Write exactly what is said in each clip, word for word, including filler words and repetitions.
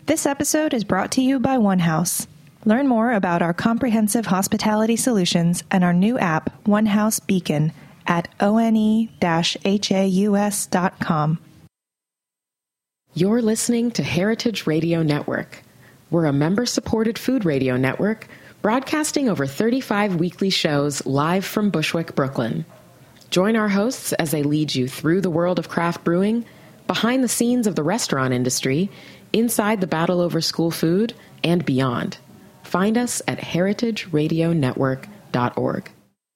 This episode is brought to you by OneHouse. Learn more about our comprehensive hospitality solutions and our new app, OneHouse Beacon, at one haus dot com. You're listening to Heritage Radio Network. We're a member-supported food radio network broadcasting over thirty-five weekly shows live from Bushwick, Brooklyn. Join our hosts as they lead you through the world of craft brewing, behind the scenes of the restaurant industry, inside the battle over school food, and beyond. Find us at heritage radio network dot org.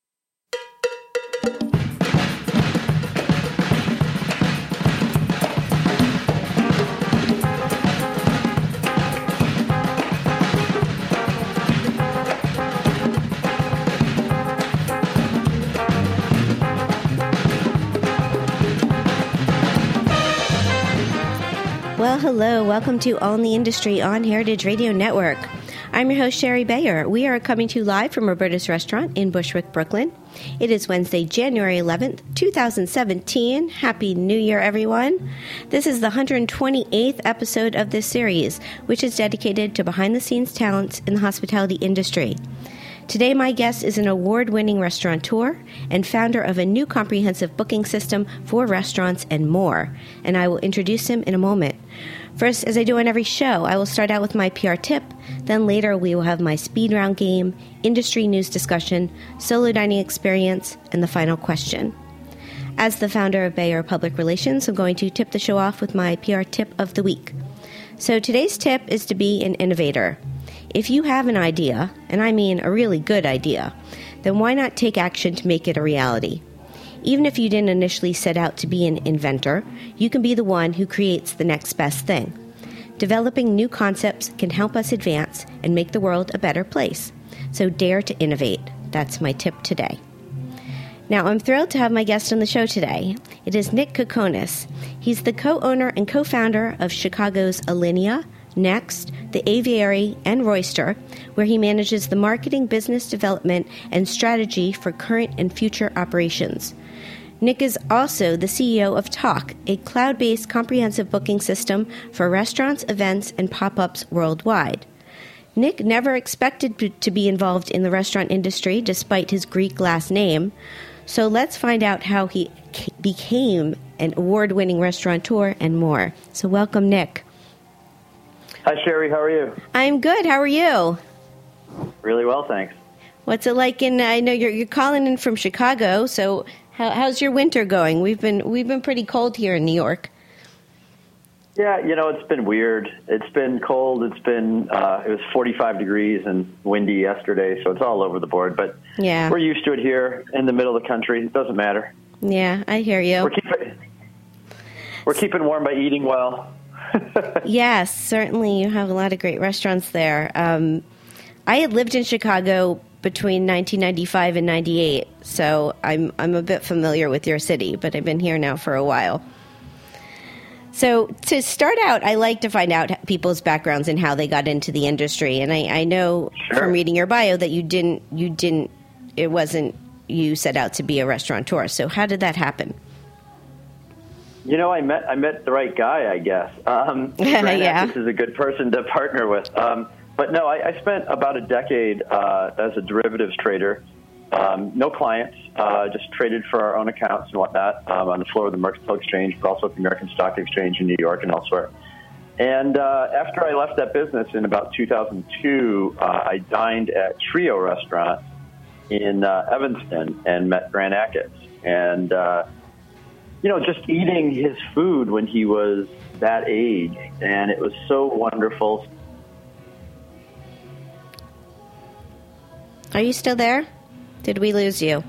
Well, hello. Welcome to On the Industry on Heritage Radio Network. I'm your host, Sherry Bayer. We are coming to you live from Roberta's Restaurant in Bushwick, Brooklyn. It is Wednesday, January eleventh, twenty seventeen. Happy New Year, everyone. This is the one hundred twenty-eighth episode of this series, which is dedicated to behind-the-scenes talents in the hospitality industry. Today, my guest is an award-winning restaurateur and founder of a new comprehensive booking system for restaurants and more, and I will introduce him in a moment. First, as I do on every show, I will start out with my P R tip, then later we will have my speed round game, industry news discussion, solo dining experience, and the final question. As the founder of Bayer Public Relations, I'm going to tip the show off with my P R tip of the week. So today's tip is to be an innovator. If you have an idea, and I mean a really good idea, then why not take action to make it a reality? Even if you didn't initially set out to be an inventor, you can be the one who creates the next best thing. Developing new concepts can help us advance and make the world a better place. So dare to innovate. That's my tip today. Now, I'm thrilled to have my guest on the show today. It is Nick Kokonis. He's the co-owner and co-founder of Chicago's Alinea, Next, the Aviary, and Royster, where he manages the marketing, business development, and strategy for current and future operations. Nick is also the C E O of Tock, a cloud-based comprehensive booking system for restaurants, events, and pop-ups worldwide. Nick never expected to be involved in the restaurant industry despite his Greek last name, so let's find out how he became an award-winning restaurateur and more. So welcome, Nick. Hi, Sherry. How are you? I'm good. How are you? Really well, thanks. What's it like in? I know you're you're calling in from Chicago. So how, how's your winter going? We've been we've been pretty cold here in New York. Yeah, you know, it's been weird. It's been cold. It's been uh, it was forty-five degrees and windy yesterday, so it's all over the board. But yeah, we're used to it here in the middle of the country. It doesn't matter. Yeah, I hear you. We're keeping we're keeping warm by eating well. Yes, certainly. You have a lot of great restaurants there. Um, I had lived in Chicago between nineteen ninety-five and ninety-eight, so I'm I'm a bit familiar with your city, but I've been here now for a while. So to start out, I like to find out people's backgrounds and how they got into the industry. And I, I know Sure. from reading your bio that you didn't you didn't it wasn't you set out to be a restaurateur. So how did that happen? You know, I met I met the right guy, I guess. Um, Grant Yeah. Achatz is a good person to partner with. Um, but no, I, I spent about a decade uh, as a derivatives trader. Um, no clients, uh, just traded for our own accounts and whatnot um, on the floor of the Mercantile Exchange, but also at the American Stock Exchange in New York and elsewhere. And uh, after I left that business in about two thousand two, uh, I dined at Trio Restaurant in uh, Evanston and met Grant Achatz. And uh, you know, just eating his food when he was that age, and it was so wonderful. Are you still there? Did we lose you?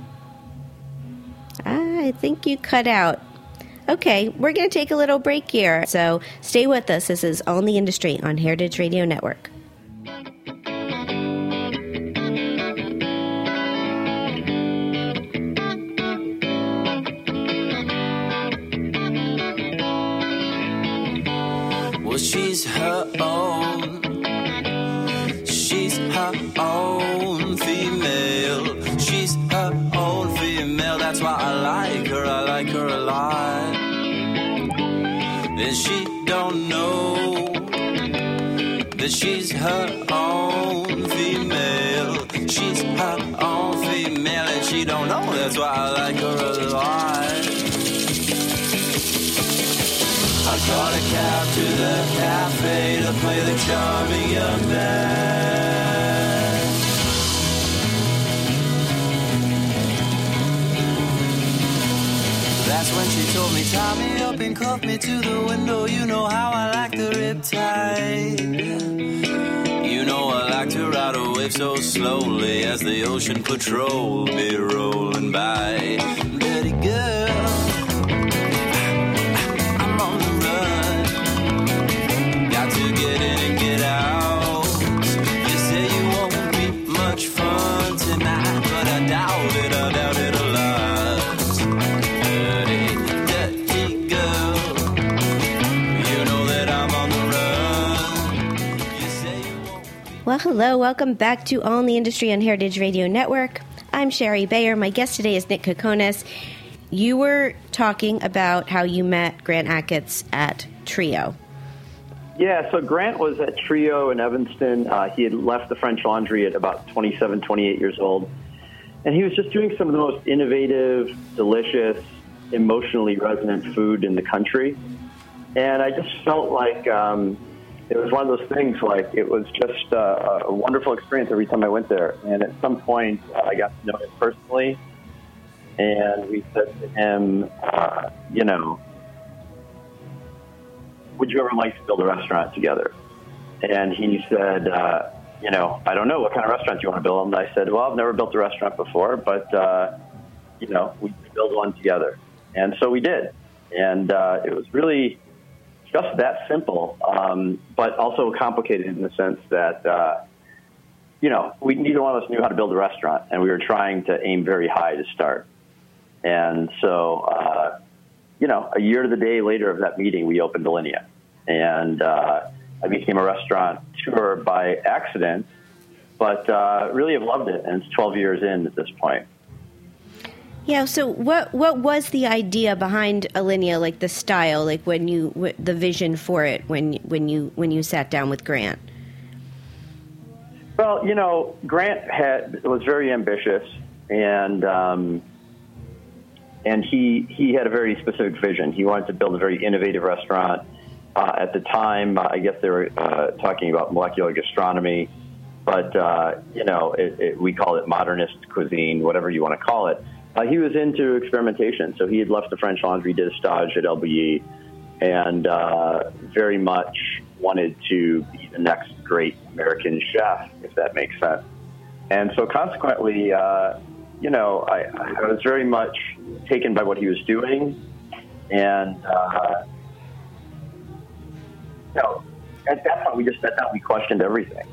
I think you cut out. Okay, we're going to take a little break here, so stay with us. This is On the Industry on Heritage Radio Network. Well, she's her own. She's her own female. She's her own female. That's why I like her. I like her a lot. And she don't know that she's her own female. She's her own female, and she don't know that's why I like her a lot. I caught a cab to the cafe to play the charming young man. That's when she told me, tie me up and cuff me to the window. You know how I like the riptide. You know I like to ride a wave so slowly as the ocean patrol be rolling by. Dirty girl, I'm on the run. Got to get in and get out. You say you won't be much fun tonight, but I doubt it, I doubt it a lot. Dirty, dirty girl, you know that I'm on the run. You say you won't be. Well, hello. Welcome back to All in the Industry on Heritage Radio Network. I'm Sherry Bayer. My guest today is Nick Kokonas. You were talking about how you met Grant Achatz at Trio. Yeah, so Grant was at Trio in Evanston. Uh, he had left the French Laundry at about twenty-seven, twenty-eight years old. And he was just doing some of the most innovative, delicious, emotionally resonant food in the country. And I just felt like um, it was one of those things, like it was just uh, a wonderful experience every time I went there. And at some point, uh, I got to know him personally. And we said to him, uh, you know, would you ever like to build a restaurant together? And he said, uh, you know, I don't know, what kind of restaurant do you want to build? And I said, well, I've never built a restaurant before, but, uh, you know, we could build one together. And so we did. And uh, it was really just that simple, um, but also complicated in the sense that, uh, you know, we neither one of us knew how to build a restaurant, and we were trying to aim very high to start. And so, uh, you know, a year to the day later of that meeting, we opened Alinea. And uh, I became a restaurateur by accident, but uh, really have loved it. And it's twelve years in at this point. Yeah. So, what what was the idea behind Alinea? Like the style, like when you w- the vision for it when when you when you sat down with Grant. Well, you know, Grant had was very ambitious, and um, and he he had a very specific vision. He wanted to build a very innovative restaurant. Uh, at the time, uh, I guess they were uh, talking about molecular gastronomy, but, uh, you know, it, it, we call it modernist cuisine, whatever you want to call it. Uh, he was into experimentation, so he had left the French Laundry, did a stage at L B E, and uh, very much wanted to be the next great American chef, if that makes sense. And so consequently, uh, you know, I, I was very much taken by what he was doing, and uh So at that point, we just sat down. We questioned everything.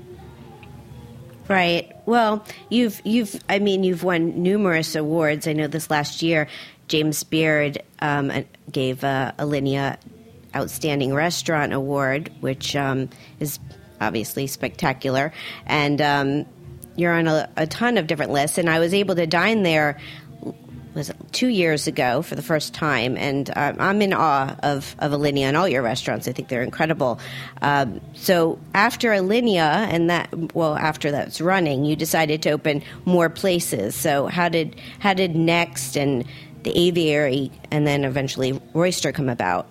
Right. Well, you've you've I mean you've won numerous awards. I know this last year, James Beard um, gave uh, Alinea Outstanding Restaurant Award, which um, is obviously spectacular. And um, you're on a, a ton of different lists. And I was able to dine there. Was two years ago for the first time, and um, I'm in awe of, of Alinea and all your restaurants. I think they're incredible. Um, so after Alinea and that, well, after that's running, you decided to open more places. So how did how did Next and the Aviary and then eventually Royster come about?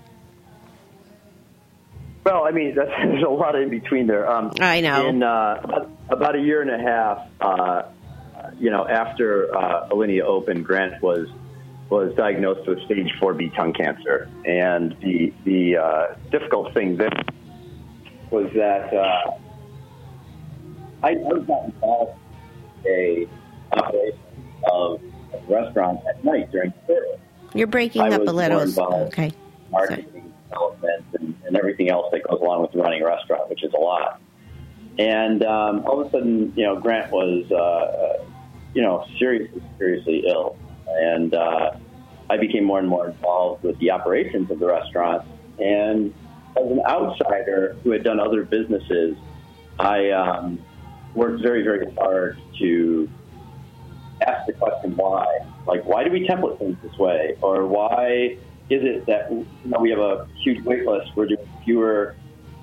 Well, I mean, that's, there's a lot in between there. Um, I know. In uh, about, about a year and a half. Uh, You know, after uh, Alinea opened, Grant was was diagnosed with stage four B tongue cancer, and the the uh, difficult thing then was that uh, I, I was not involved in a operation of a restaurant at night during service. You're breaking I up was a little. more involved Okay. in marketing, development, and, and everything else that goes along with running a restaurant, which is a lot. And um, all of a sudden, you know, Grant was. Uh, you know, seriously, seriously ill. And uh, I became more and more involved with the operations of the restaurant. And as an outsider who had done other businesses, I um, worked very, very hard to ask the question why. Like, why do we template things this way? Or why is it that, you know, we have a huge wait list, we're doing fewer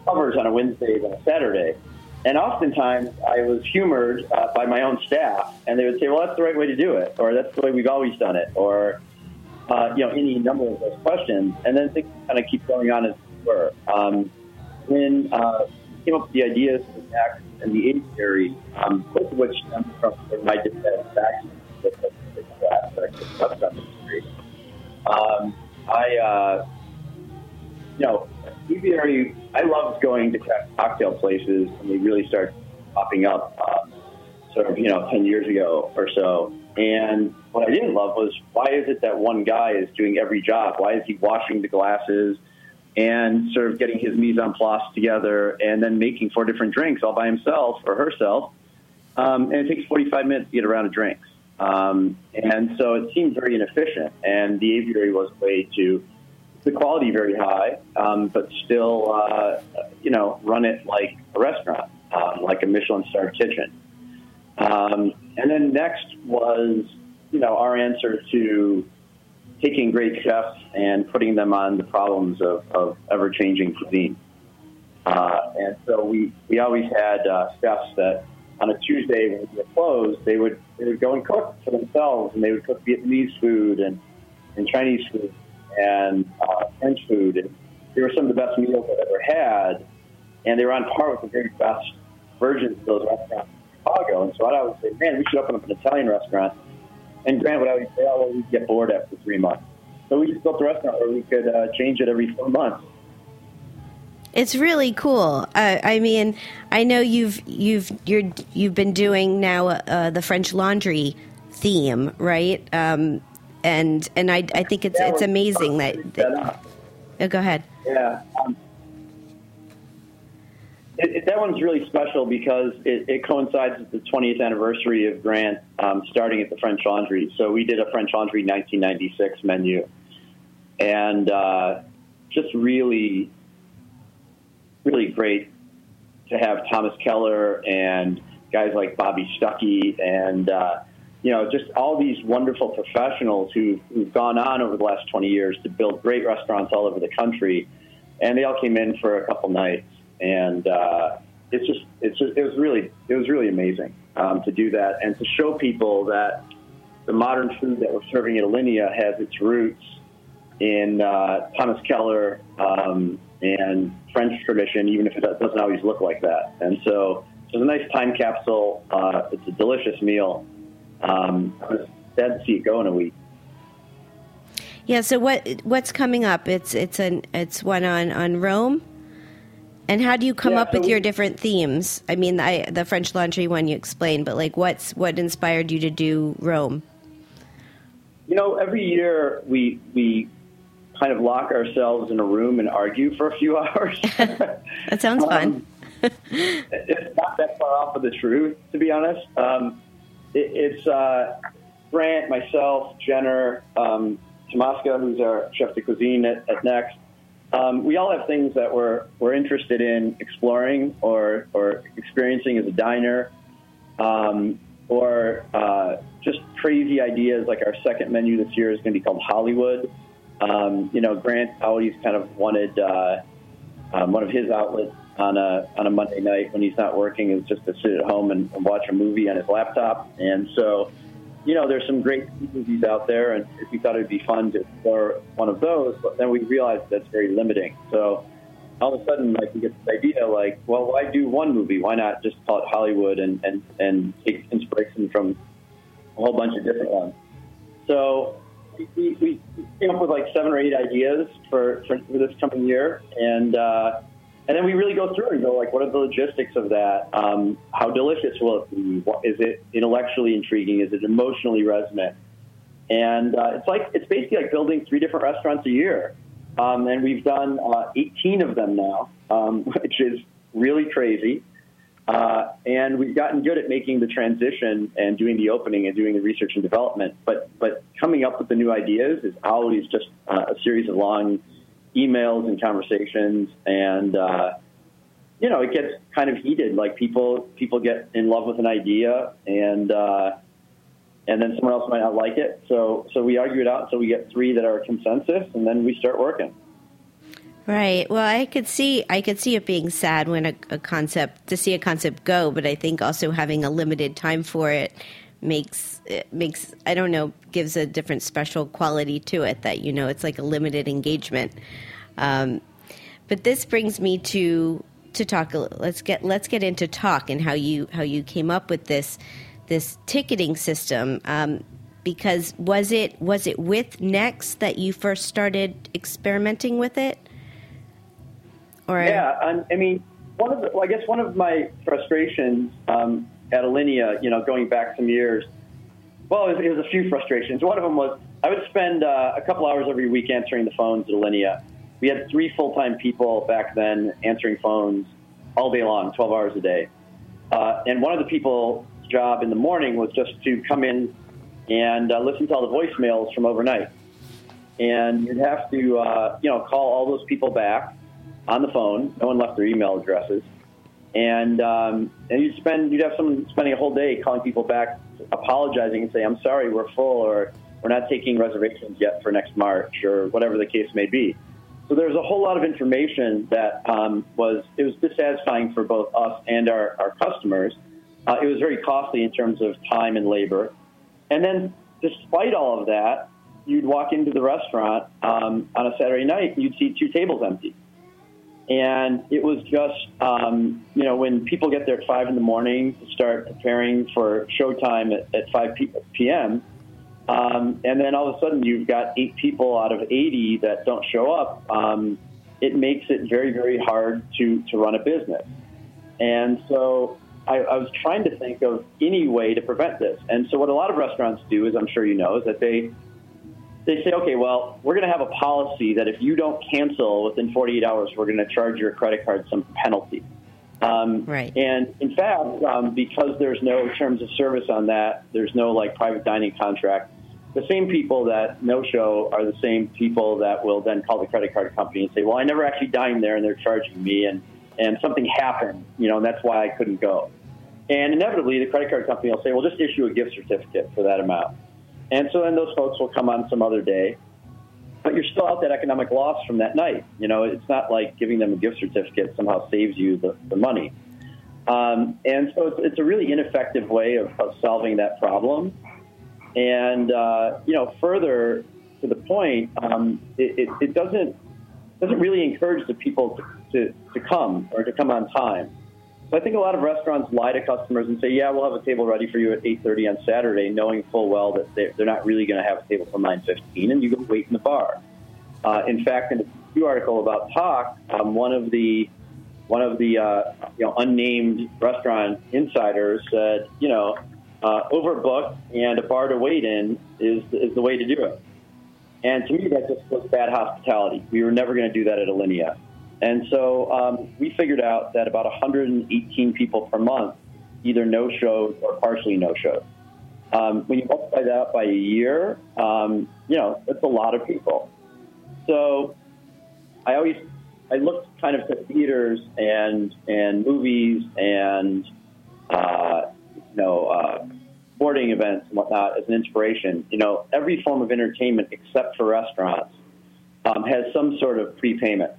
covers on a Wednesday than a Saturday. And oftentimes I was humored uh, by my own staff, and they would say, well, that's the right way to do it, or that's the way we've always done it, or, uh, you know, any number of those questions. And then things kind of keep going on as they were. Um, when uh, we came up with the ideas for the tax and the aviary, um, both of which stem from when I did that tax with the aspect of the restaurant industry. Um, I, uh, you know, aviary, I loved going to cocktail places when they really started popping up, um, sort of, you know, ten years ago or so. And what I didn't love was, why is it that one guy is doing every job? Why is he washing the glasses and sort of getting his mise en place together and then making four different drinks all by himself or herself? Um, and it takes forty-five minutes to get a round of drinks. Um, and so it seemed very inefficient. And the aviary was a way to the quality very high, um, but still, uh, you know, run it like a restaurant, um, like a Michelin-starred kitchen. Um, and then next was, you know, our answer to taking great chefs and putting them on the problems of, of ever-changing cuisine. Uh, and so we, we always had uh, chefs that on a Tuesday when we were closed, they would they would go and cook for themselves, and they would cook Vietnamese food and, and Chinese food and uh, French food. And they were some of the best meals I've ever had, and they were on par with the very best versions of those restaurants in Chicago. And so I would say, man, we should open up an Italian restaurant. And Grant would always say, oh, well, we'd get bored after three months. So we just built a restaurant where we could uh, change it every four months. It's really cool. Uh, I mean, I know you've you've you're you've been doing now uh, the French Laundry theme, right? Um, and and I I think it's yeah, it's amazing that. that oh, go ahead. Yeah, um, it, it, that one's really special because it, it coincides with the twentieth anniversary of Grant um, starting at the French Laundry. So we did a French Laundry nineteen ninety-six menu, and uh, just really. really great to have Thomas Keller and guys like Bobby Stuckey and, uh, you know, just all these wonderful professionals who, who've gone on over the last twenty years to build great restaurants all over the country. And they all came in for a couple nights. And uh, it's just, it's just, it was really, it was really amazing um, to do that and to show people that the modern food that we're serving at Alinea has its roots in uh, Thomas Keller, um, and French tradition, even if it doesn't always look like that. And so it's a nice time capsule. Uh, it's a delicious meal. Um, I was sad to see it go in a week. Yeah. So what what's coming up? It's it's an it's one on, on Rome. And how do you come yeah, up with so your we, different themes? I mean, I, the French Laundry one you explained, but like, what's what inspired you to do Rome? You know, every year we we. kind of lock ourselves in a room and argue for a few hours. That sounds fun. um, it's not that far off of the truth, to be honest. Um, it, it's uh, Grant, myself, Jenner, um, Tomaska, who's our chef de cuisine at, at Next. Um, we all have things that we're we're interested in exploring or or experiencing as a diner, um, or uh, just crazy ideas. Like our second menu this year is going to be called Hollywood. Um, you know, Grant always kind of wanted uh, um, one of his outlets on a on a Monday night when he's not working is just to sit at home and, and watch a movie on his laptop. And so, you know, there's some great movies out there, and we thought it would be fun to explore one of those. But then we realized that's very limiting. So all of a sudden, like, we get this idea, like, well, why do one movie? Why not just call it Hollywood and and, and take inspiration from a whole bunch of different ones? So. We, we came up with like seven or eight ideas for, for, for this coming year, and uh, and then we really go through and go like, what are the logistics of that? Um, how delicious will it be? What, is it intellectually intriguing? Is it emotionally resonant? And uh, it's like it's basically like building three different restaurants a year, um, and we've done uh, eighteen of them now, um, which is really crazy. Uh, and we've gotten good at making the transition and doing the opening and doing the research and development. But but coming up with the new ideas is always just uh, a series of long emails and conversations. And, uh, you know, it gets kind of heated. Like people people get in love with an idea, and uh, and then someone else might not like it. So, so we argue it out until we get three that are a consensus, and then we start working. Right. Well, I could see I could see it being sad when a, a concept to see a concept go, but I think also having a limited time for it makes it makes I don't know gives a different special quality to it. That you know it's like a limited engagement. Um, but this brings me to to talk. Let's get let's get into talk and how you how you came up with this this ticketing system. Um, because was it was it with Next that you first started experimenting with it? Or yeah, um, I mean, one of the, well, I guess one of my frustrations um, at Alinea, you know, going back some years, well, it was, it was a few frustrations. One of them was I would spend uh, a couple hours every week answering the phones at Alinea. We had three full-time people back then answering phones all day long, twelve hours a day. Uh, and one of the people's job in the morning was just to come in and uh, listen to all the voicemails from overnight. And you'd have to, uh, you know, call all those people back on the phone. No one left their email addresses. And um, and you'd spend, you'd have someone spending a whole day calling people back, apologizing and say, I'm sorry, we're full, or we're not taking reservations yet for next March, or whatever the case may be. So there's a whole lot of information that um, was, it was dissatisfying for both us and our, our customers. Uh, it was very costly in terms of time and labor. And then despite all of that, you'd walk into the restaurant um, on a Saturday night and you'd see two tables empty. And it was just, um, you know, when people get there at five in the morning to start preparing for showtime at, at five p.m., um, and then all of a sudden you've got eight people out of eighty that don't show up, um, it makes it very, very hard to, to run a business. And so I, I was trying to think of any way to prevent this. And so what a lot of restaurants do, as I'm sure you know, is that they They say, okay, well, we're going to have a policy that if you don't cancel within forty-eight hours, we're going to charge your credit card some penalty. Um, right. And in fact, um, because there's no terms of service on that, there's no like private dining contract, the same people that no-show are the same people that will then call the credit card company and say, well, I never actually dined there and they're charging me and, and something happened, you know, and that's why I couldn't go. And inevitably, the credit card company will say, well, just issue a gift certificate for that amount. And so then those folks will come on some other day, but you're still out that economic loss from that night. You know, it's not like giving them a gift certificate somehow saves you the, the money. Um, and so it's, it's a really ineffective way of, of solving that problem. And, uh, you know, further to the point, um, it, it, it doesn't doesn't really encourage the people to, to, to come or to come on time. So I think a lot of restaurants lie to customers and say, yeah, we'll have a table ready for you at eight thirty on Saturday, knowing full well that they're, they're not really going to have a table till nine fifteen, and you go wait in the bar. Uh, in fact, in a Q article about Talk, um, one of the one of the uh, you know unnamed restaurant insiders said, you know, uh, overbooked and a bar to wait in is is the way to do it. And to me, that just was bad hospitality. We were never going to do that at Alinea. And so um, we figured out that about one hundred eighteen people per month either no-showed or partially no-showed. Um, when you multiply that out by a year, um, you know, that's a lot of people. So I always, I looked kind of to theaters and and movies and, uh, you know, uh, sporting events and whatnot as an inspiration. You know, every form of entertainment except for restaurants um, has some sort of prepayment.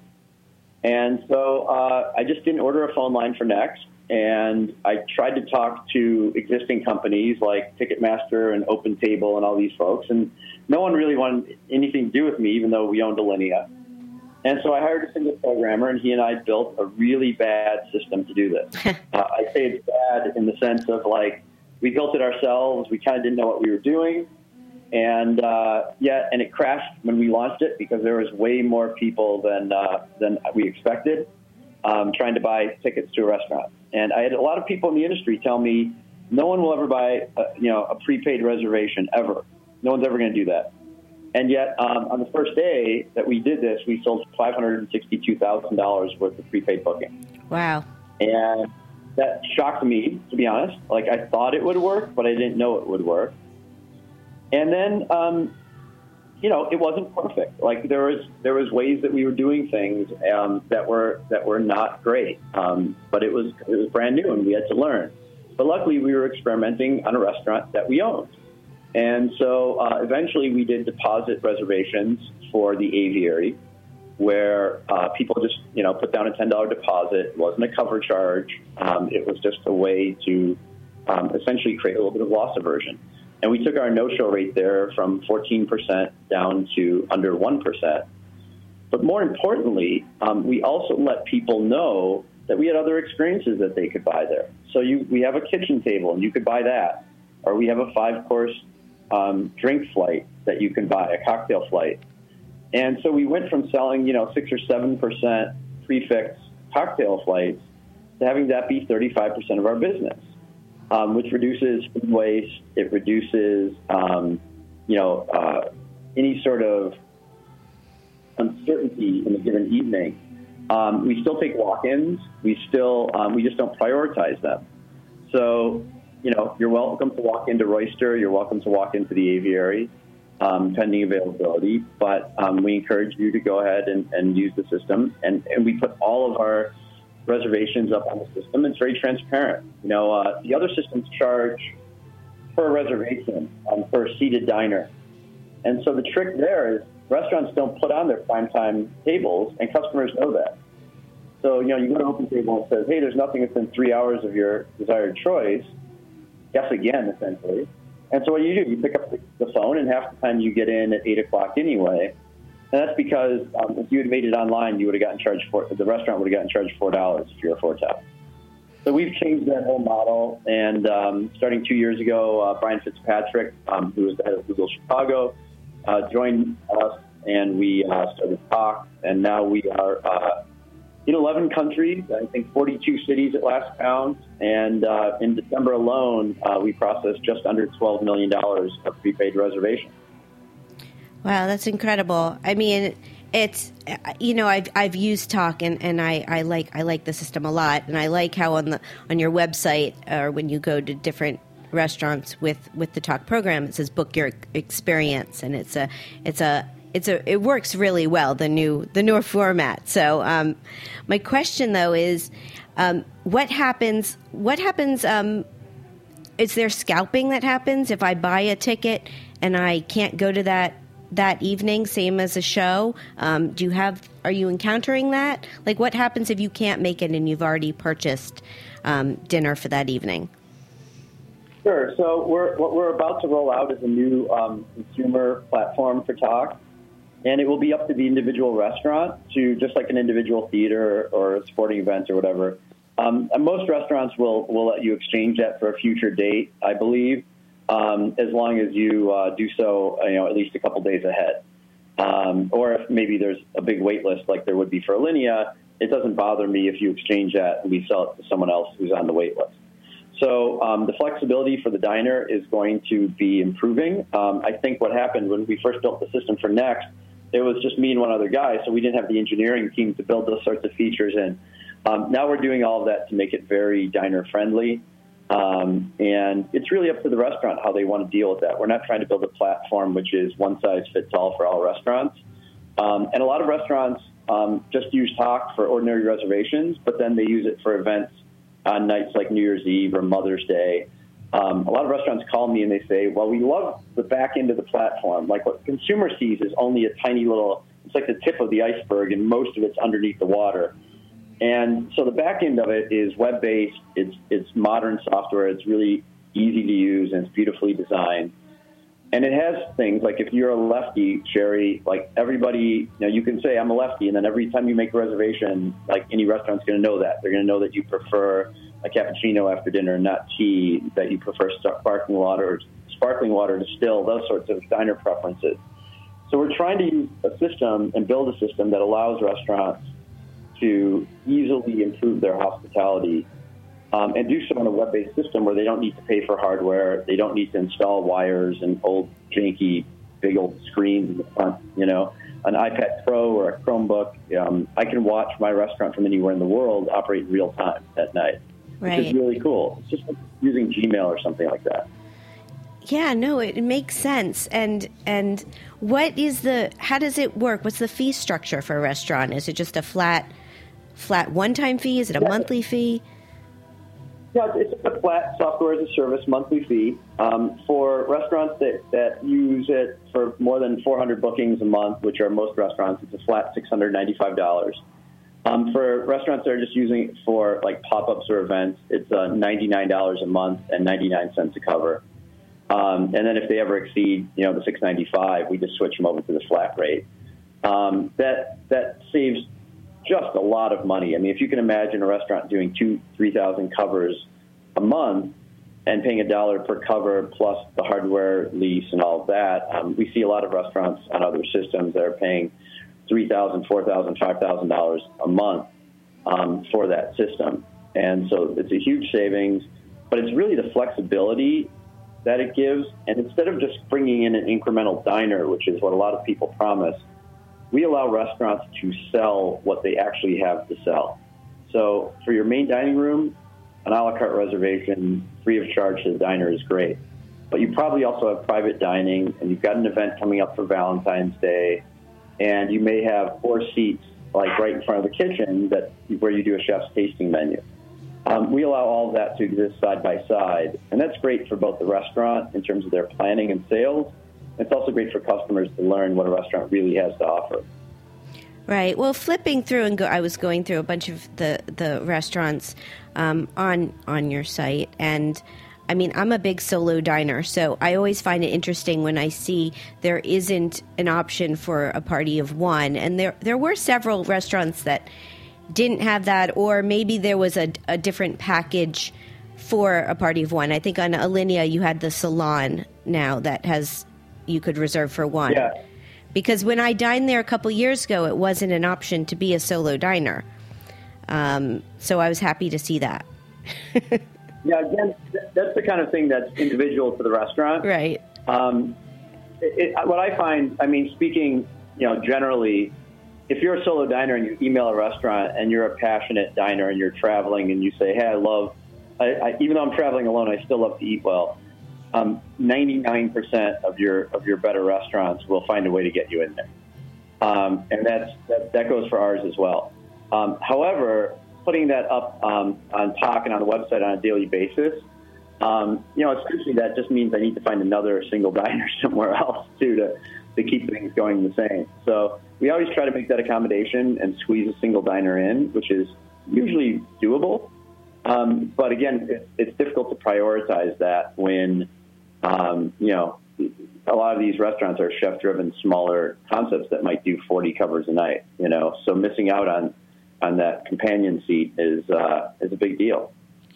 And so uh, I just didn't order a phone line for Next, and I tried to talk to existing companies like Ticketmaster and OpenTable and all these folks, and no one really wanted anything to do with me, even though we owned Alinea. And so I hired a single programmer, and he and I built a really bad system to do this. uh, I say it's bad in the sense of, like, we built it ourselves, we kind of didn't know what we were doing, And uh, yeah, and it crashed when we launched it because there was way more people than uh, than we expected um, trying to buy tickets to a restaurant. And I had a lot of people in the industry tell me, no one will ever buy a, you know a prepaid reservation ever. No one's ever going to do that. And yet, um, on the first day that we did this, we sold five hundred sixty-two thousand dollars worth of prepaid booking. Wow! And that shocked me, to be honest. Like, I thought it would work, but I didn't know it would work. And then, um, you know, it wasn't perfect. Like, there was there was ways that we were doing things um, that were that were not great. Um, but it was it was brand new, and we had to learn. But luckily, we were experimenting on a restaurant that we owned. And so uh, eventually we did deposit reservations for the aviary. where uh, people just, you know, put down a ten dollars deposit. It wasn't a cover charge. Um, it was just a way to um, essentially create a little bit of loss aversion. And we took our no-show rate there from fourteen percent down to under one percent. But more importantly, um, we also let people know that we had other experiences that they could buy there. So you, we have a kitchen table, and you could buy that. Or we have a five-course um, drink flight that you can buy, a cocktail flight. And so we went from selling, you know, six or seven percent prefix cocktail flights to having that be thirty-five percent of our business, um, which reduces food waste. It reduces, um, you know, uh, any sort of uncertainty in a given evening. Um, we still take walk-ins. We still, um, we just don't prioritize them. So, you know, you're welcome to walk into Royster. You're welcome to walk into the aviary, um, pending availability. But um, we encourage you to go ahead and, and use the system. And, and we put all of our reservations up on the system. It's very transparent. You know, uh, the other systems charge per reservation um, per seated diner. And so the trick there is restaurants don't put on their primetime tables, and customers know that. So, you know, you go to OpenTable and it says, hey, there's nothing within three hours of your desired choice. Guess again, essentially. And so what you do, you pick up the, the phone, and half the time you get in at eight o'clock anyway. And that's because um, if you had made it online, you would have gotten charged for the restaurant would have gotten charged four dollars if you're a four-top. So we've changed that whole model. And um, starting two years ago, uh, Brian Fitzpatrick, um, who was the head of Google Chicago, uh, joined us, and we uh, started Tock. And now we are uh, in eleven countries, I think forty-two cities at last count. And uh, in December alone, uh, we processed just under twelve million dollars of prepaid reservations. Wow, that's incredible. I mean, it's, you know, I've I've used Tock, and, and I, I like I like the system a lot, and I like how on the on your website, or when you go to different restaurants with, with the Tock program, it says book your experience, and it's a it's a it's a it works really well, the new the newer format. So um, my question though is, um, what happens? What happens? Um, is there scalping that happens if I buy a ticket and I can't go to that that evening, same as a show? Um, do you have? Are you encountering that? Like, what happens if you can't make it and you've already purchased um, dinner for that evening? Sure. So we're, what we're about to roll out is a new um, consumer platform for Tock, and it will be up to the individual restaurant to, just like an individual theater or a sporting event or whatever. Um, and most restaurants will, will let you exchange that for a future date, I believe, um, as long as you uh, do so, you know, at least a couple days ahead. Um, or if maybe there's a big wait list like there would be for Alinea, it doesn't bother me if you exchange that and we sell it to someone else who's on the wait list. So um, the flexibility for the diner is going to be improving. Um, I think what happened when we first built the system for Next, it was just me and one other guy, so we didn't have the engineering team to build those sorts of features in. Um, now we're doing all of that to make it very diner-friendly, um, and it's really up to the restaurant how they want to deal with that. We're not trying to build a platform which is one-size-fits-all for all restaurants. Um, and a lot of restaurants um, just use Tock for ordinary reservations, but then they use it for events on nights like New Year's Eve or Mother's Day. Um, a lot of restaurants call me and they say, well, we love the back end of the platform. Like what the consumer sees is only a tiny little, it's like the tip of the iceberg, and most of it's underneath the water. And so the back end of it is web-based. It's, it's modern software. It's really easy to use, and it's beautifully designed. And it has things like if you're a lefty, Sherry, like everybody, you know, you can say I'm a lefty, and then every time you make a reservation, like any restaurant's going to know that. They're going to know that you prefer a cappuccino after dinner, not tea, that you prefer sparkling water, sparkling water distilled, those sorts of diner preferences. So we're trying to use a system and build a system that allows restaurants to easily improve their hospitality Um, and do so on a web-based system where they don't need to pay for hardware. They don't need to install wires and old, janky, big old screens in the front, you know. An iPad Pro or a Chromebook, um, I can watch my restaurant from anywhere in the world operate in real time at night, right. Which is really cool. It's just like using Gmail or something like that. Yeah, no, it makes sense. And and what is the, how does it work? What's the fee structure for a restaurant? Is it just a flat, flat one-time fee? Is it a yeah. monthly fee? Yeah, it's a a flat software as a service monthly fee. Um, for restaurants that, that use it for more than four hundred bookings a month, which are most restaurants, it's a flat six hundred ninety-five dollars. Um, for restaurants that are just using it for like pop-ups or events, it's uh, ninety-nine dollars a month and ninety-nine cents a cover. Um, and then if they ever exceed, you know, the six hundred ninety-five dollars, we just switch them over to the flat rate. Um, that that saves just a lot of money. I mean, if you can imagine a restaurant doing two, three thousand covers a month and paying a dollar per cover plus the hardware lease and all of that, um, we see a lot of restaurants on other systems that are paying three thousand dollars, four thousand dollars, five thousand dollars a month um, for that system. And so it's a huge savings, but it's really the flexibility that it gives. And instead of just bringing in an incremental diner, which is what a lot of people promise, we allow restaurants to sell what they actually have to sell. So for your main dining room, an a la carte reservation free of charge to the diner is great. But you probably also have private dining, and you've got an event coming up for Valentine's Day, and you may have four seats like right in front of the kitchen that where you do a chef's tasting menu. Um, we allow all of that to exist side by side, and that's great for both the restaurant in terms of their planning and sales. It's also great for customers to learn what a restaurant really has to offer. Right. Well, flipping through and go, I was going through a bunch of the the restaurants um, on on your site, and I mean, I'm a big solo diner, so I always find it interesting when I see there isn't an option for a party of one, and there there were several restaurants that didn't have that, or maybe there was a, a different package for a party of one. I think on Alinea you had the salon now that has you could reserve for one. Yeah. Because when I dined there a couple years ago, it wasn't an option to be a solo diner. Um, so I was happy to see that. Yeah, again, that's the kind of thing that's individual to the restaurant. Right. Um, it, it, what I find, I mean, speaking, you know, generally, if you're a solo diner and you email a restaurant and you're a passionate diner and you're traveling and you say, hey, I love, I, I, even though I'm traveling alone, I still love to eat well. Um, ninety-nine percent of your of your better restaurants will find a way to get you in there, um, and that's that, that goes for ours as well. Um, however, putting that up um, on T O C and on the website on a daily basis, um, you know, essentially that just means I need to find another single diner somewhere else too to to keep things going the same. So we always try to make that accommodation and squeeze a single diner in, which is usually doable. Um, but again, it, it's difficult to prioritize that when Um, you know, a lot of these restaurants are chef-driven, smaller concepts that might do forty covers a night. You know, so missing out on on that companion seat is uh, is a big deal.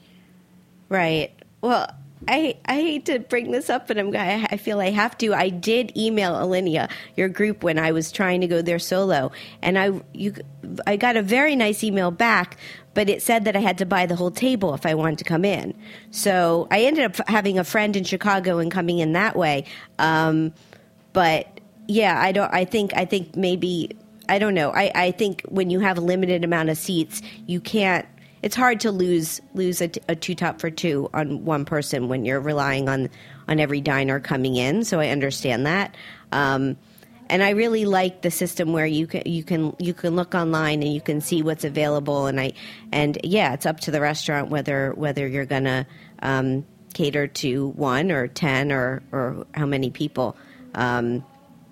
Right. Well, I I hate to bring this up, but I'm I, I feel I have to. I did email Alinea, your group, when I was trying to go there solo, and I you I got a very nice email back. But it said that I had to buy the whole table if I wanted to come in. So I ended up having a friend in Chicago and coming in that way. Um, but yeah, I don't. I think. I think maybe. I don't know. I, I think when you have a limited amount of seats, you can't. It's hard to lose lose a, a two top for two on one person when you're relying on on every diner coming in. So I understand that. Um, And I really like the system where you can you can you can look online and you can see what's available, and I and yeah, it's up to the restaurant whether whether you're gonna um, cater to one or ten or or how many people. Um,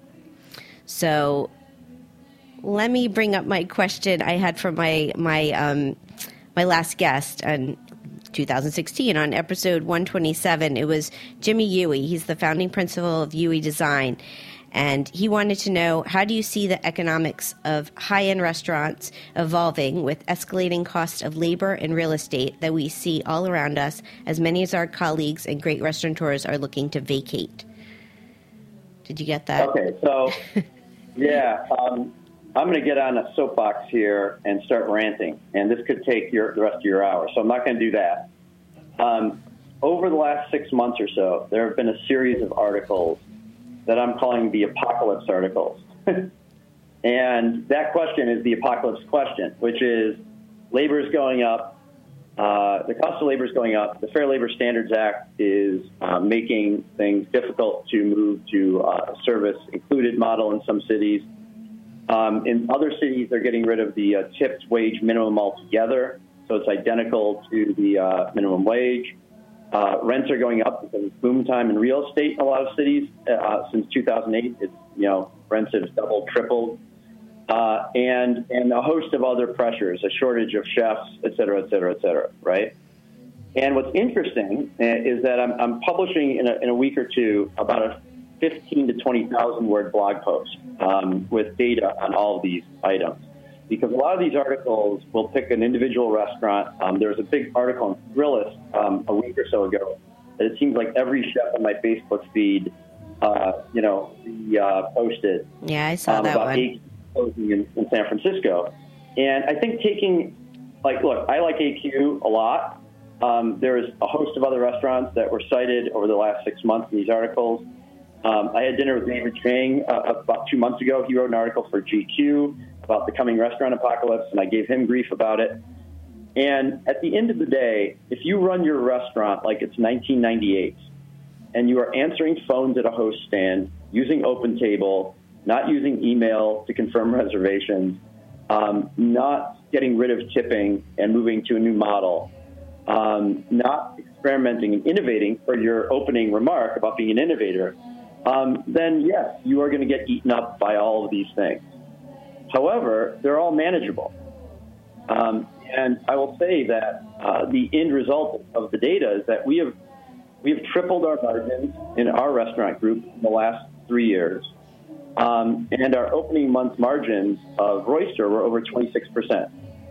so let me bring up my question I had for my my um, my last guest in two thousand sixteen on episode one twenty-seven. It was Jimmy Uwe. He's the founding principal of Uwe Design. And he wanted to know, how do you see the economics of high-end restaurants evolving with escalating costs of labor and real estate that we see all around us, as many as our colleagues and great restaurateurs are looking to vacate? Did you get that? Okay, so, yeah, um, I'm going to get on a soapbox here and start ranting, and this could take your, the rest of your hour, so I'm not going to do that. Um, over the last six months or so, there have been a series of articles that I'm calling the apocalypse articles. And that question is the apocalypse question, which is labor is going up, uh, the cost of labor is going up, the Fair Labor Standards Act is uh, making things difficult to move to uh, a service included model in some cities. Um, in other cities, they're getting rid of the uh, tipped wage minimum altogether, so it's identical to the uh, minimum wage. Uh, rents are going up because it's boom time in real estate in a lot of cities. Uh, since two thousand eight, it's, you know, rents have doubled, tripled. Uh, and and a host of other pressures, a shortage of chefs, et cetera, et cetera, et cetera, right? And what's interesting is that I'm, I'm publishing in a, in a week or two about a fifteen to twenty thousand word blog post um, with data on all of these items. Because a lot of these articles will pick an individual restaurant. Um, there was a big article in Thrillist um, a week or so ago that it seems like every chef on my Facebook feed, uh, you know, uh, posted. Yeah, I saw um, that about one. eight closing in, in San Francisco. And I think taking, like, look, I like A Q a lot. Um, there's a host of other restaurants that were cited over the last six months in these articles. Um, I had dinner with David Chang uh, about two months ago. He wrote an article for G Q about the coming restaurant apocalypse, and I gave him grief about it. And at the end of the day, if you run your restaurant like it's nineteen ninety-eight, and you are answering phones at a host stand, using OpenTable, not using email to confirm reservations, um, not getting rid of tipping and moving to a new model, um, not experimenting and innovating for your opening remark about being an innovator, um, then yes, you are going to get eaten up by all of these things. However, they're all manageable. Um, and I will say that uh, the end result of the data is that we have we have tripled our margins in our restaurant group in the last three years. Um, and our opening month margins of Royster were over twenty-six percent,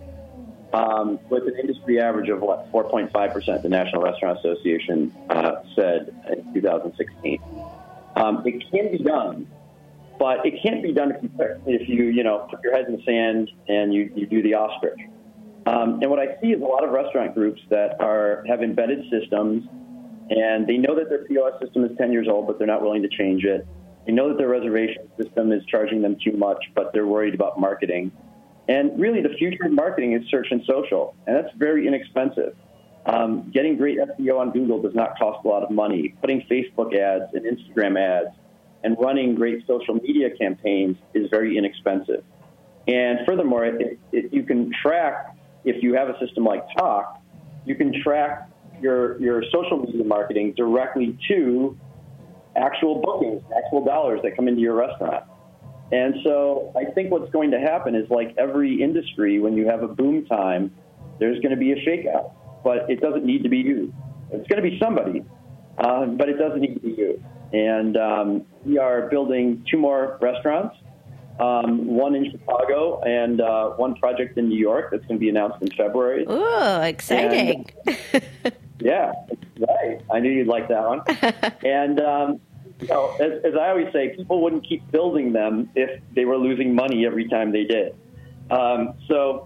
um, with an industry average of, what, four point five percent, the National Restaurant Association uh, said in two thousand sixteen. Um, it can be done, but it can't be done if you, if you, you know, put your head in the sand and you, you do the ostrich. Um, and what I see is a lot of restaurant groups that are have embedded systems, and they know that their P O S system is ten years old, but they're not willing to change it. They know that their reservation system is charging them too much, but they're worried about marketing. And really, the future of marketing is search and social, and that's very inexpensive. Um, getting great S E O on Google does not cost a lot of money. Putting Facebook ads and Instagram ads and running great social media campaigns is very inexpensive. And furthermore, it, it, you can track, if you have a system like Tock, you can track your, your social media marketing directly to actual bookings, actual dollars that come into your restaurant. And so I think what's going to happen is, like every industry, when you have a boom time, there's going to be a shakeout. But it doesn't need to be you. It's going to be somebody, uh, but it doesn't need to be you. And um, we are building two more restaurants, um, one in Chicago and uh, one project in New York that's going to be announced in February. Ooh, exciting. And, yeah, right. I knew you'd like that one. And, um, you know, as, as I always say, people wouldn't keep building them if they were losing money every time they did. Um, so...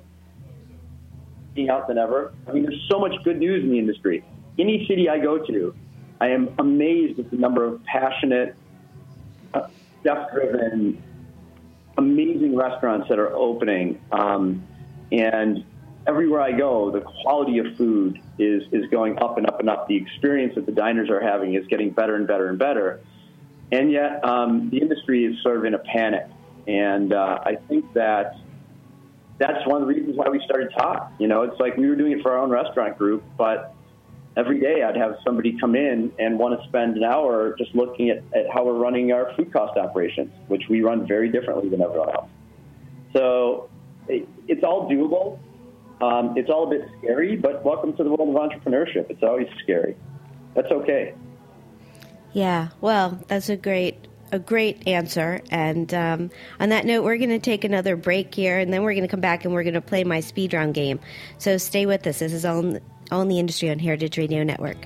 out than ever. I mean, there's so much good news in the industry. Any city I go to, I am amazed at the number of passionate, uh, chef-driven, amazing restaurants that are opening. Um, and everywhere I go, the quality of food is is going up and up and up. The experience that the diners are having is getting better and better and better. And yet, um, the industry is sort of in a panic. And uh, I think that that's one of the reasons why we started Tock. You know, it's like we were doing it for our own restaurant group, but every day I'd have somebody come in and want to spend an hour just looking at, at how we're running our food cost operations, which we run very differently than everyone else. So it, it's all doable. Um, it's all a bit scary, but welcome to the world of entrepreneurship. It's always scary. That's okay. Yeah, well, that's a great A great answer. And um, on that note, we're going to take another break here, and then we're going to come back and we're going to play my speed round game. So stay with us. This is Own, Own the Industry on Heritage Radio Network.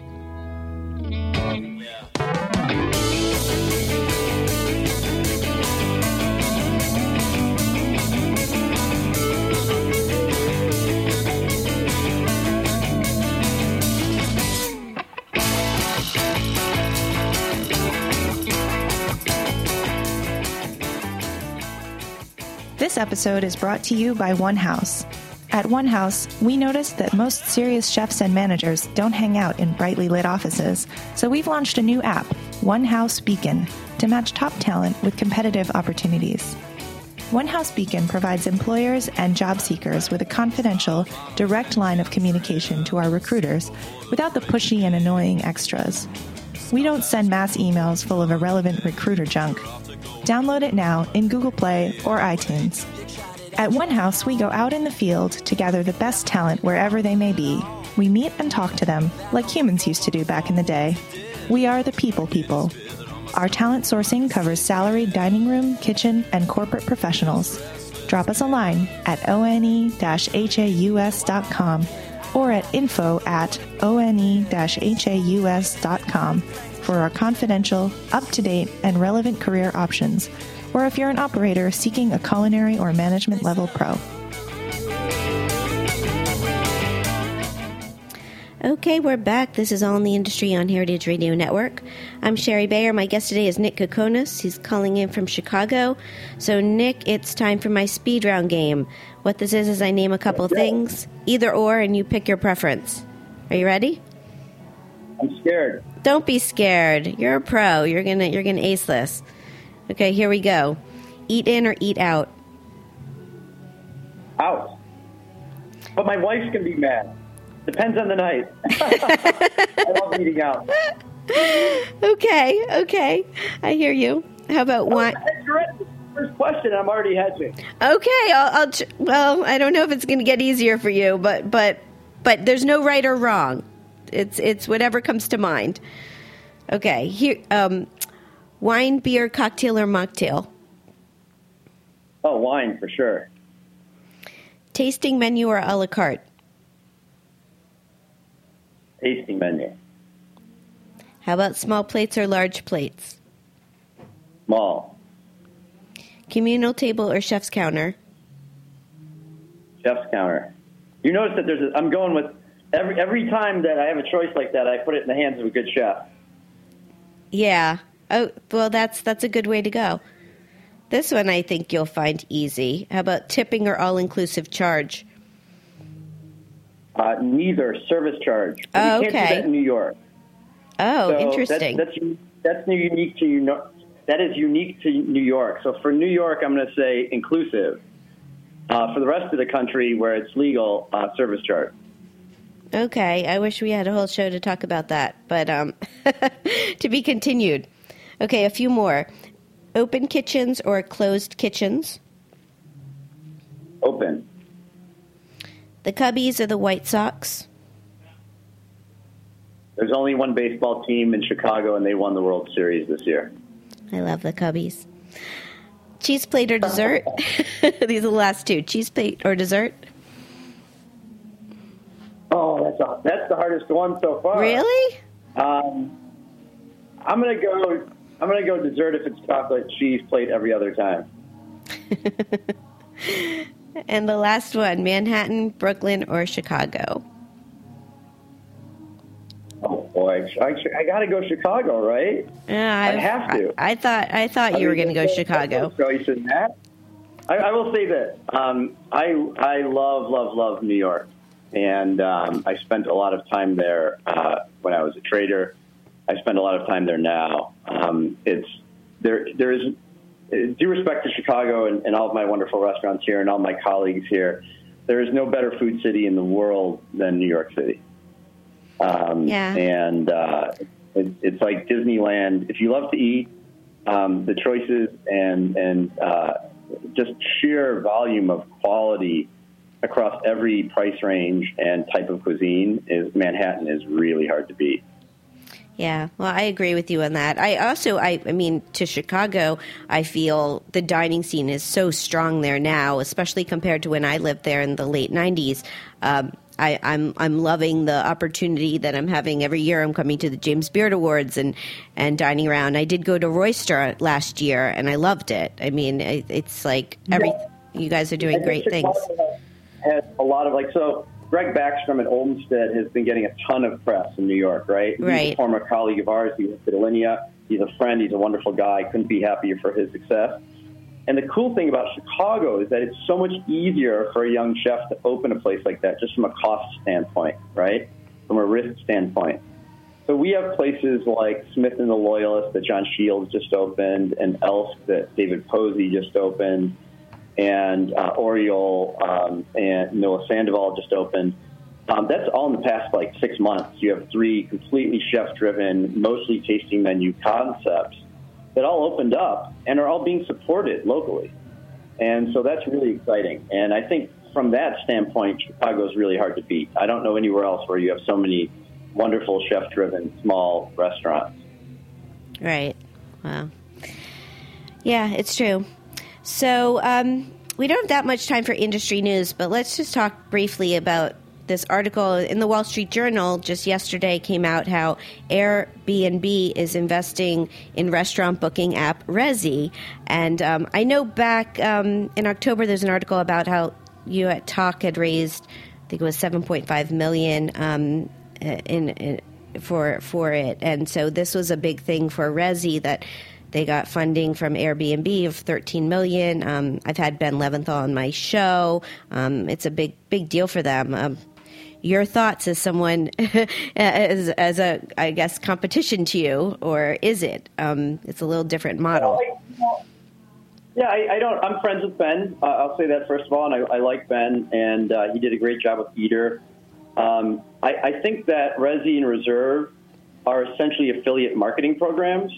This episode is brought to you by One House. At One House, we noticed that most serious chefs and managers don't hang out in brightly lit offices, so we've launched a new app, One House Beacon, to match top talent with competitive opportunities. One House Beacon provides employers and job seekers with a confidential, direct line of communication to our recruiters without the pushy and annoying extras. We don't send mass emails full of irrelevant recruiter junk. Download it now in Google Play or iTunes. At One House, we go out in the field to gather the best talent wherever they may be. We meet and talk to them like humans used to do back in the day. We are the people people. Our talent sourcing covers salaried dining room, kitchen, and corporate professionals. Drop us a line at one haus dot com or at info at one haus dot com for our confidential, up-to-date, and relevant career options, or if you're an operator seeking a culinary or management level pro. Okay, we're back. This is All in the Industry on Heritage Radio Network. I'm Sherry Bayer. My guest today is Nick Kokonas. He's calling in from Chicago. So, Nick, it's time for my speed round game. What this is is I name a couple of things, either or, and you pick your preference. Are you ready? I'm scared. Don't be scared. You're a pro. You're gonna you're gonna ace this. Okay, here we go. Eat in or eat out? Out. But my wife's gonna be mad. Depends on the night. I love eating out. Okay, okay. I hear you. How about wine? First question, I'm already hedging. Okay, I'll, I'll. Well, I don't know if it's going to get easier for you, but but but there's no right or wrong. It's it's whatever comes to mind. Okay, here. Um, wine, beer, cocktail, or mocktail? Oh, wine for sure. Tasting menu or a la carte? Tasting menu. How about small plates or large plates? Small. Communal table or chef's counter? Chef's counter. You notice that there's a, I'm going with, every every time that I have a choice like that, I put it in the hands of a good chef. Yeah. Oh, well, that's that's a good way to go. This one I think you'll find easy. How about tipping or all-inclusive charge? Uh, neither. Service charge. Oh, you can't okay. do that in New York. Oh, so interesting. That's, that's that's unique to you. Know, that is unique to New York. So for New York, I'm going to say inclusive. Uh, for the rest of the country, where it's legal, uh, service charge. Okay, I wish we had a whole show to talk about that, but um, to be continued. Okay, a few more. Open kitchens or closed kitchens? Open. The Cubbies or the White Sox? There's only one baseball team in Chicago, and they won the World Series this year. I love the Cubbies. Cheese plate or dessert? These are the last two. Cheese plate or dessert? Oh, that's a, that's the hardest one so far. Really? Um, I'm gonna go. I'm gonna go dessert if it's chocolate. Cheese plate every other time. And the last one: Manhattan, Brooklyn, or Chicago? Oh boy, I, I got to go Chicago, right? Yeah, I have to. I, I thought I thought you I were mean, going to go Chicago. Choice in that. I, I will say this: um, I I love love love New York, and um, I spent a lot of time there uh, when I was a trader. I spend a lot of time there now. Um, it's there. There is due respect to Chicago and, and all of my wonderful restaurants here and all my colleagues here. There is no better food city in the world than New York City. Um, yeah. And uh, it, it's like Disneyland. If you love to eat, um, the choices and and uh, just sheer volume of quality across every price range and type of cuisine is Manhattan is really hard to beat. Yeah, well, I agree with you on that. I also, I, I mean, to Chicago, I feel the dining scene is so strong there now, especially compared to when I lived there in the late nineties. Um, I, I'm I'm loving the opportunity that I'm having every year. I'm coming to the James Beard Awards and, and dining around. I did go to Royster last year, and I loved it. I mean, it, it's like every yeah. you guys are doing great Chicago things. Has a lot of like so. Greg Backstrom at Olmsted has been getting a ton of press in New York, right? He's right. a former colleague of ours. He worked at Alinea. He's a friend. He's a wonderful guy. Couldn't be happier for his success. And the cool thing about Chicago is that it's so much easier for a young chef to open a place like that just from a cost standpoint, right? From a risk standpoint. So we have places like Smith and the Loyalist that John Shields just opened and Elf that David Posey just opened. and uh, Oriole um, and Noah Sandoval just opened. Um, that's all in the past like six months. You have three completely chef-driven, mostly tasting menu concepts that all opened up and are all being supported locally. And so that's really exciting. And I think from that standpoint, Chicago is really hard to beat. I don't know anywhere else where you have so many wonderful chef-driven small restaurants. Right. Wow. Yeah, it's true. So um, we don't have that much time for industry news, but let's just talk briefly about this article in the Wall Street Journal just yesterday came out how Airbnb is investing in restaurant booking app Resy. And um, I know back um, in October there's an article about how you at Talk had raised, I think it was seven point five million dollars um, in, in for for it. And so this was a big thing for Resy that they got funding from Airbnb of thirteen million dollars. Um, I've had Ben Leventhal on my show. Um, it's a big, big deal for them. Um, your thoughts as someone, as, as a, I guess, competition to you, or is it? Um, it's a little different model. Well, yeah, I, I don't. I'm friends with Ben. Uh, I'll say that first of all, and I, I like Ben, and uh, he did a great job with Eater. Um, I, I think that Resy and Reserve are essentially affiliate marketing programs.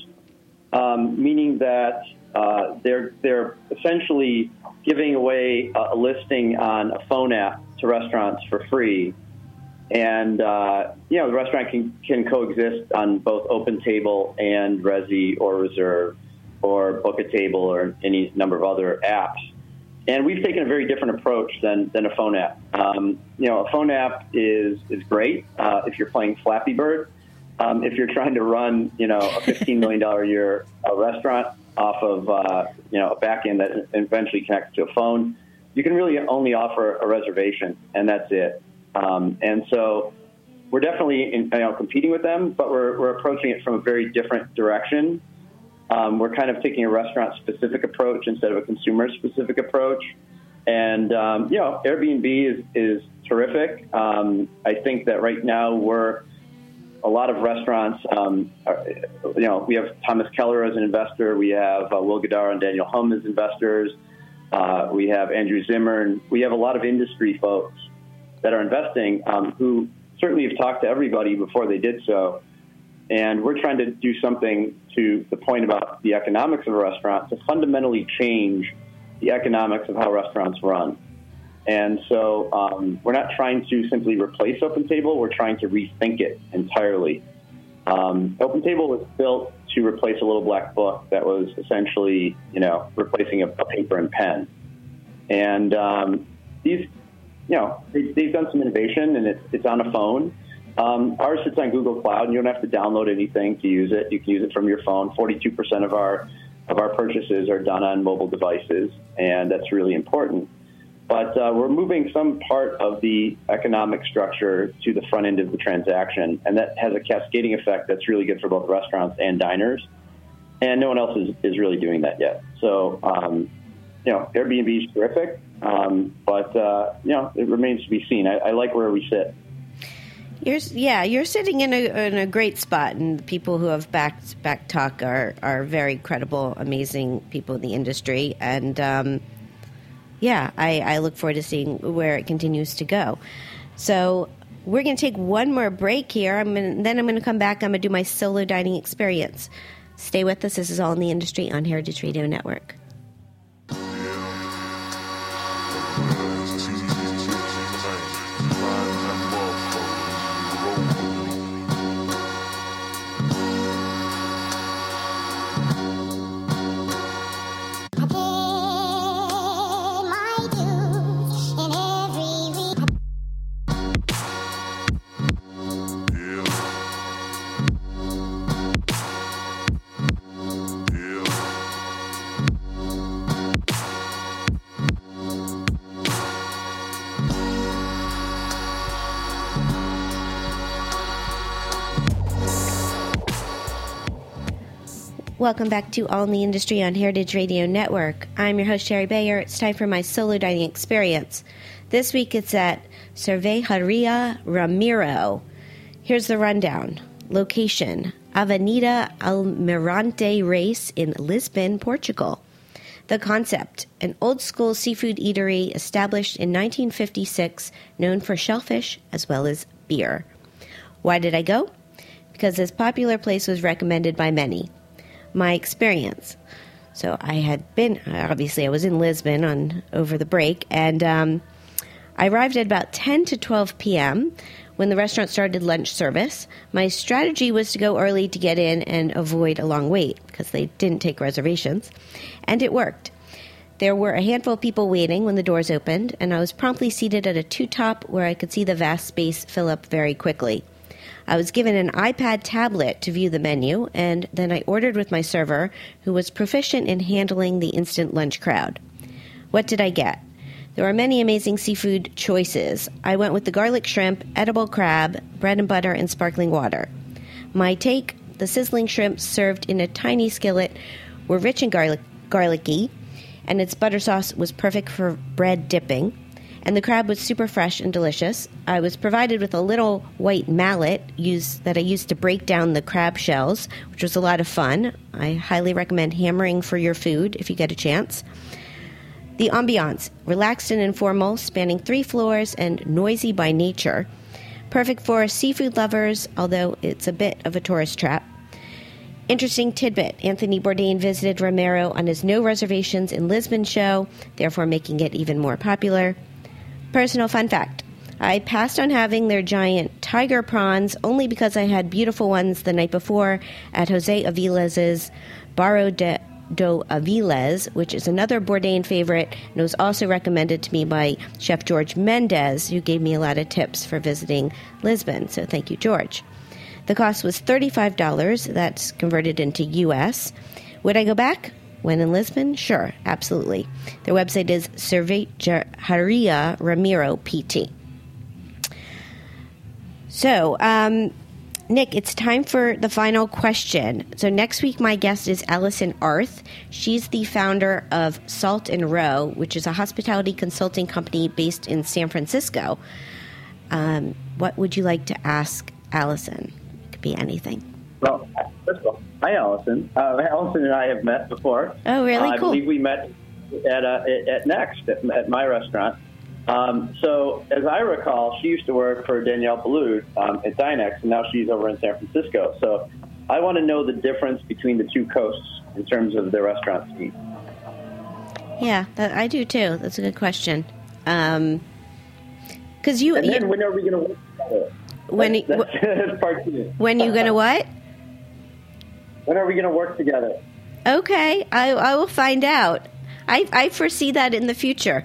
Um, meaning that uh, they're they're essentially giving away a, a listing on a phone app to restaurants for free, and uh, you know the restaurant can can coexist on both OpenTable and Resy or Reserve or Book a Table or any number of other apps. And we've taken a very different approach than than a phone app. Um, you know, a phone app is is great uh, if you're playing Flappy Bird. Um, if you're trying to run, you know, a fifteen million dollars a year uh, restaurant off of, uh, you know, a back end that eventually connects to a phone, you can really only offer a reservation, and that's it. Um, and so we're definitely, in, you know, competing with them, but we're, we're approaching it from a very different direction. Um, we're kind of taking a restaurant-specific approach instead of a consumer-specific approach. And, um, you know, Airbnb is, is terrific. Um, I think that right now we're a lot of restaurants, um, are, you know, we have Thomas Keller as an investor. We have uh, Will Guidara and Daniel Hum as investors. Uh, we have Andrew Zimmern. We have a lot of industry folks that are investing um, who certainly have talked to everybody before they did so. And we're trying to do something to the point about the economics of a restaurant to fundamentally change the economics of how restaurants run. And so um, we're not trying to simply replace OpenTable. We're trying to rethink it entirely. Um, OpenTable was built to replace a little black book that was essentially, you know, replacing a, a paper and pen. And um, these, you know, they, they've done some innovation, and it's, it's on a phone. Um, ours sits on Google Cloud, and you don't have to download anything to use it. You can use it from your phone. forty-two percent of our of our purchases are done on mobile devices, and that's really important. But uh, we're moving some part of the economic structure to the front end of the transaction, and that has a cascading effect that's really good for both restaurants and diners. And no one else is, is really doing that yet. So, um, you know, Airbnb is terrific, um, but, uh, you know, it remains to be seen. I, I like where we sit. You're, yeah, you're sitting in a in a great spot, and the people who have backed, backed Talk are, are very credible, amazing people in the industry, and um Yeah, I, I look forward to seeing where it continues to go. So we're going to take one more break here. I'm gonna, then I'm going to come back. I'm going to do my solo dining experience. Stay with us. This is All in the Industry on Heritage Radio Network. Welcome back to All in the Industry on Heritage Radio Network. I'm your host, Sherry Bayer. It's time for my solo dining experience. This week it's at Cervejaria Ramiro. Here's the rundown. Location, Avenida Almirante Reis in Lisbon, Portugal. The Concept, an old-school seafood eatery established in nineteen fifty-six, known for shellfish as well as beer. Why did I go? Because this popular place was recommended by many. My experience. So I had been, obviously I was in Lisbon on over the break, and um, I arrived at about ten to twelve p.m., when the restaurant started lunch service. My strategy was to go early to get in and avoid a long wait, because they didn't take reservations. And it worked. There were a handful of people waiting when the doors opened, and I was promptly seated at a two-top where I could see the vast space fill up very quickly. I was given an iPad tablet to view the menu, and then I ordered with my server, who was proficient in handling the instant lunch crowd. What did I get? There are many amazing seafood choices. I went with the garlic shrimp, edible crab, bread and butter, and sparkling water. My take, the sizzling shrimp served in a tiny skillet were rich and garlic, garlicky, and its butter sauce was perfect for bread dipping, and the crab was super fresh and delicious. I was provided with a little white mallet used, that I used to break down the crab shells, which was a lot of fun. I highly recommend hammering for your food if you get a chance. The ambiance, relaxed and informal, spanning three floors and noisy by nature. Perfect for seafood lovers, although it's a bit of a tourist trap. Interesting tidbit, Anthony Bourdain visited Romero on his No Reservations in Lisbon show, therefore making it even more popular. Personal fun fact, I passed on having their giant tiger prawns only because I had beautiful ones the night before at Jose Aviles's Barro de do Aviles, which is another Bourdain favorite, and was also recommended to me by Chef George Mendez, who gave me a lot of tips for visiting Lisbon. So thank you, George. The cost was thirty-five dollars. That's converted into U S. Would I go back? When in Lisbon? Sure, absolutely. Their website is Cervejaria Ramiro P T. So, um... Nick, it's time for the final question. So next week, my guest is Allison Arth. She's the founder of Salt and Row, which is a hospitality consulting company based in San Francisco. Um, what would you like to ask Allison? It could be anything. Well, first of all, hi, Allison. Uh, Allison and I have met before. Oh, really? Uh, cool. I believe we met at, uh, at Next, at, at my restaurant. Um, so, as I recall, she used to work for Danielle Boulud um, at Dinex, and now she's over in San Francisco. So, I want to know the difference between the two coasts in terms of the restaurant scene. Yeah, that, I do too. That's a good question. Um, cause you, and then you, when are we going to work together? When, that's, that's, that's part two. When are you going to what? When are we going to work together? Okay, I, I will find out. I, I foresee that in the future.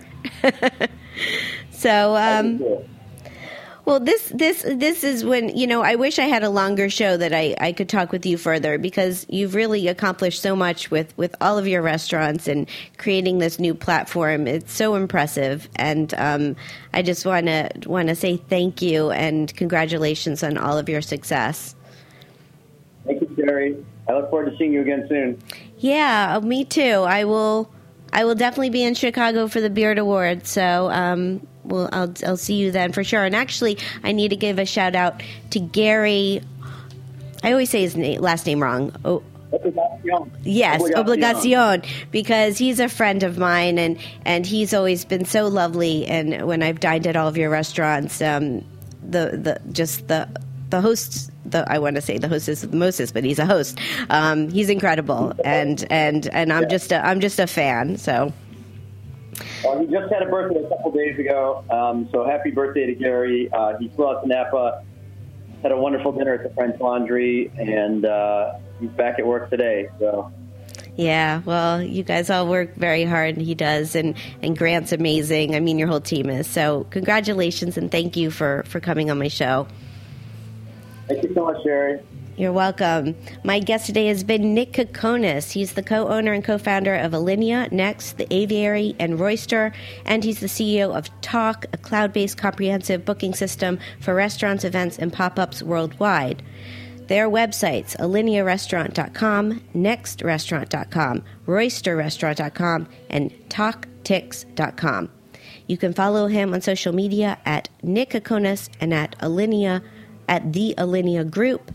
So, um, well, this this this is when, you know, I wish I had a longer show that I, I could talk with you further, because you've really accomplished so much with, with all of your restaurants and creating this new platform. It's so impressive, and um, I just want to want to say thank you and congratulations on all of your success. Thank you, Jerry. I look forward to seeing you again soon. Yeah, me too. I will. I will definitely be in Chicago for the Beard Awards, so um, we'll, I'll, I'll see you then for sure. And actually, I need to give a shout out to Gary. I always say his name, last name wrong. Oh, Obligacion. Yes, Obligacion. Obligacion, because he's a friend of mine, and, and he's always been so lovely. And when I've dined at all of your restaurants, um, the the just the the hosts. The, I want to say the hostess of the mostest, but he's a host. Um, he's incredible, and and and I'm just a, I'm just a fan. So, well, he just had a birthday a couple days ago. Um, so happy birthday to Gary. Uh, he flew out to Napa, had a wonderful dinner at the French Laundry, and uh, he's back at work today. So. Yeah, well, you guys all work very hard, and he does, and, and Grant's amazing. I mean, your whole team is. So congratulations, and thank you for, for coming on my show. Thank you so much, Sherry. You're welcome. My guest today has been Nick Kokonas. He's the co-owner and co-founder of Alinea, Next, The Aviary, and Royster, and he's the C E O of Talk, a cloud-based comprehensive booking system for restaurants, events, and pop-ups worldwide. Their websites, alinea restaurant dot com, next restaurant dot com, royster restaurant dot com, and talk tix dot com. You can follow him on social media at Nick Kokonas and at Alinea, at the Alinea Group.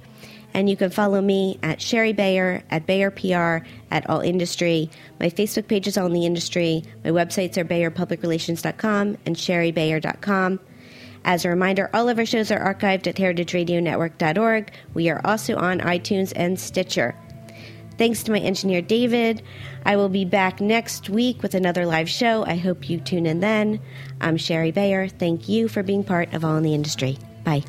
And you can follow me at Sherry Bayer, at Bayer P R, at All Industry. My Facebook page is All in the Industry. My websites are bayer public relations dot com and sherry bayer dot com. As a reminder, all of our shows are archived at heritage radio network dot org. We are also on iTunes and Stitcher. Thanks to my engineer, David. I will be back next week with another live show. I hope you tune in then. I'm Sherry Bayer. Thank you for being part of All in the Industry. Bye.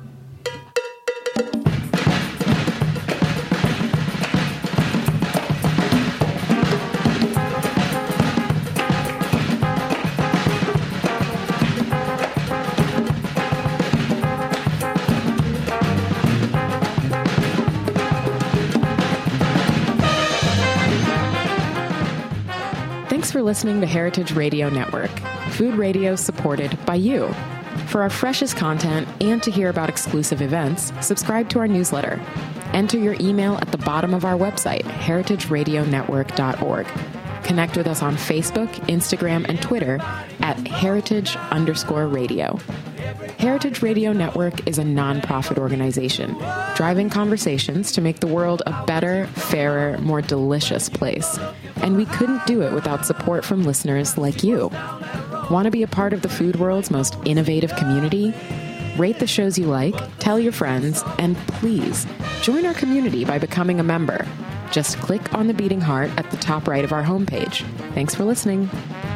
Thanks for listening to Heritage Radio Network, food radio supported by you. For our freshest content and to hear about exclusive events, subscribe to our newsletter. Enter your email at the bottom of our website, heritage radio network dot org. Connect with us on Facebook, Instagram, and Twitter at heritage underscore radio. Heritage Radio Network is a nonprofit organization, driving conversations to make the world a better, fairer, more delicious place. And we couldn't do it without support from listeners like you. Want to be a part of the food world's most innovative community? Rate the shows you like, tell your friends, and please join our community by becoming a member. Just click on the beating heart at the top right of our homepage. Thanks for listening.